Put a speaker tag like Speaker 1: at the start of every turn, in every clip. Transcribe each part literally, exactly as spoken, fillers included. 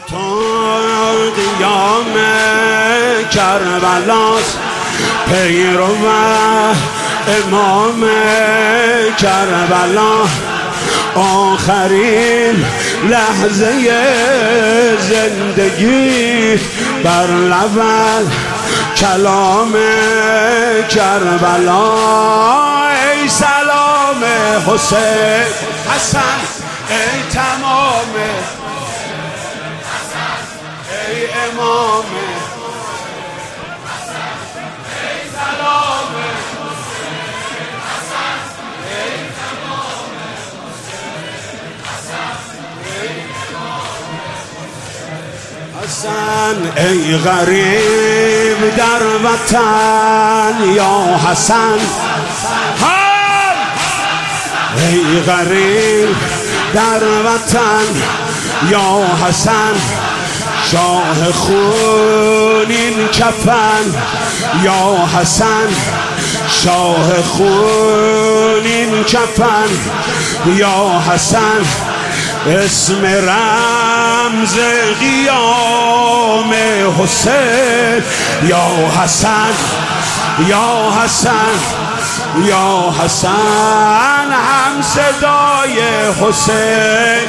Speaker 1: تو قیام کربلاست، پیرو و امام کربلا، آخرین لحظه زندگی بر لب کلام کربلا. ای سلام حسین حسن، ای تمام ای امام، ای سلام حسن، ای غریب در وطن یا حسن، ای غریب در وطن یا حسن، شاه خونین کفن یا حسن، شاه خونین کفن یا حسن، اسم رمز قیام حسین یا حسن، یا حسن، یا حسن، هم صدای حسین،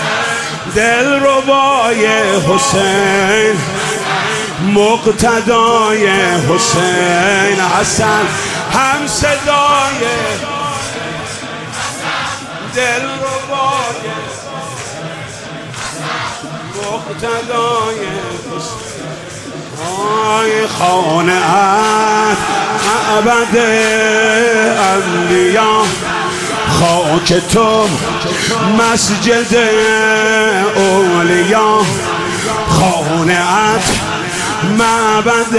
Speaker 1: دلربای حسین، مقتدای حسین. حسن هم صدای دلربای مقتدای حسین. آی خانه معبد انبیا، خاک تو مسجد اولیا، خانه‌ات معبد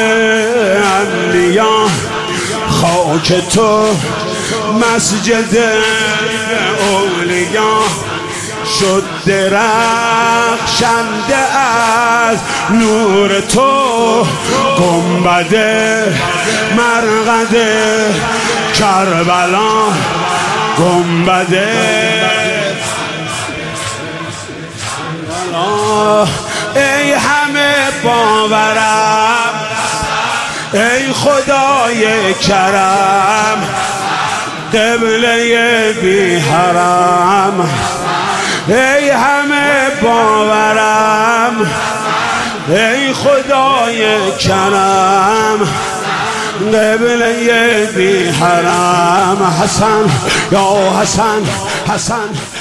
Speaker 1: انبیا، خاک تو مسجد اولیا، شد درخشنده از نور تو گنبد مرقد کربلا، گنبد کربلا. ای همه باورم، ای خدای کرم، قبله بی حرم، ای همه باورم، ای خدای کرم، قبله بی حرم. حسن یا حسن، حسن